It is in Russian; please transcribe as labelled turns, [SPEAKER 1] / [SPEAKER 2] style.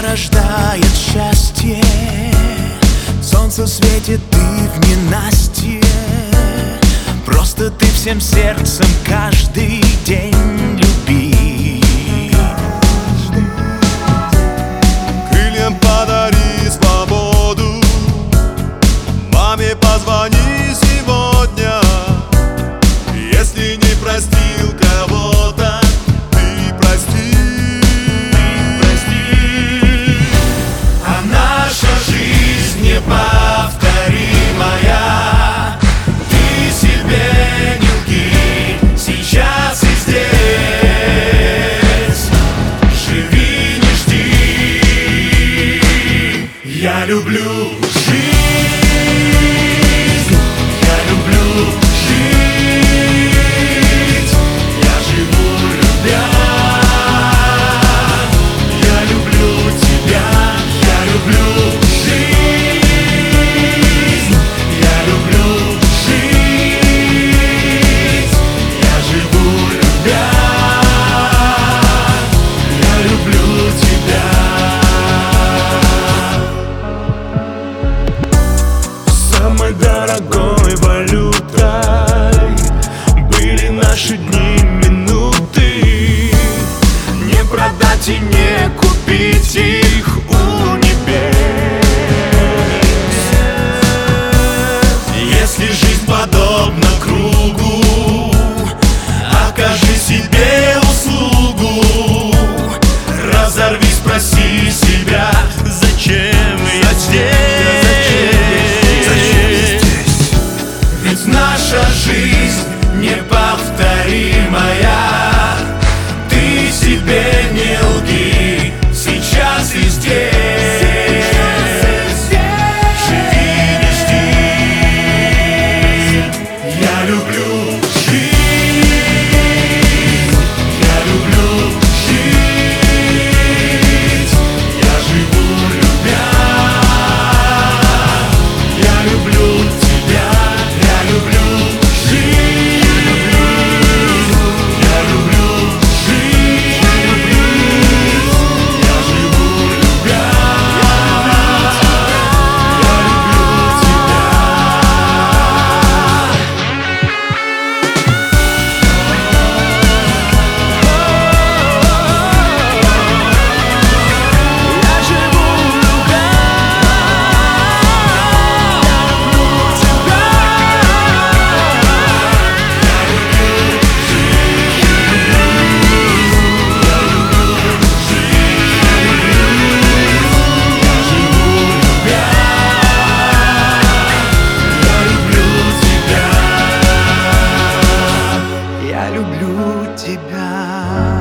[SPEAKER 1] рождает счастье. Солнце светит, ты в ненастье. Просто ты всем сердцем каждый день люби.
[SPEAKER 2] Крыльям подари свободу, маме позвони сегодня. Если не простил кого-то, ты прости.
[SPEAKER 1] А наша жизнь неповторимая. Ты себе не лги, сейчас и здесь. Живи, не жди. Я люблю жизнь. Я люблю жить. Я живу, любя. Я люблю тебя. Я люблю жизнь. Я люблю жить. Я живу, любя. Я люблю тебя. Самой дорогой валютой были наши дни, минуты. Не продать и не купить их у небес. Если жизнь подобна кругу, окажи себе услугу. Разорви, спроси себя, зачем я здесь? Ведь наша жизнь неповторимая. Ты себе не лги, сейчас и здесь. Живи, не жди. Я люблю жизнь. Я люблю жить. Я живу, любя. Я люблю тебя. Я люблю жить. Я люблю жить. Я живу, любя. Я люблю тебя. Я живу, любя. Я люблю тебя.